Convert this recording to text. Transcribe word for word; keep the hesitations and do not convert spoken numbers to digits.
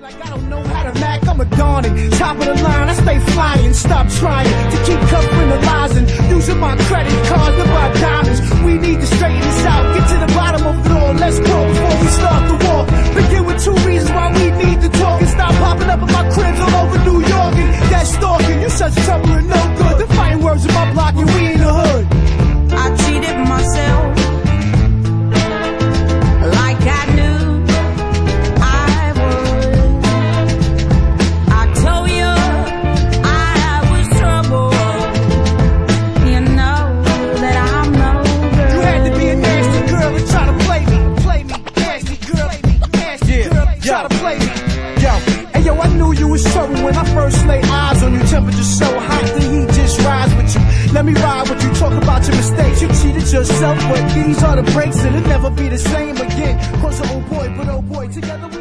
Like I don't know how to Mac, I'm a dawning. Top of the line, I stay flying. Stop trying to keep covering the lies and using my credit cards to buy diamonds. We need to straighten this out, get to the bottom of it all. Let's go before we start the war. Begin with two reasons why we need to talk and stop popping up in my cribs all over New York. And that stalking, you such trouble and no good. The fighting words in my block and we in the hood. I cheated myself like I knew I would. I told you I was trouble. You know that I'm no good. You had to be a nasty girl and try to play me, play me, nasty girl, nasty Yeah, girl, yo. try to play me. Yo, hey yo, I knew you was trouble when I first laid eyes on you. Temperature so hot, the heat just rise with you. Let me ride with you, talk about your mistakes. You cheated yourself, but these are the breaks, and it'll never be the same again. Cause oh boy, but oh boy, together.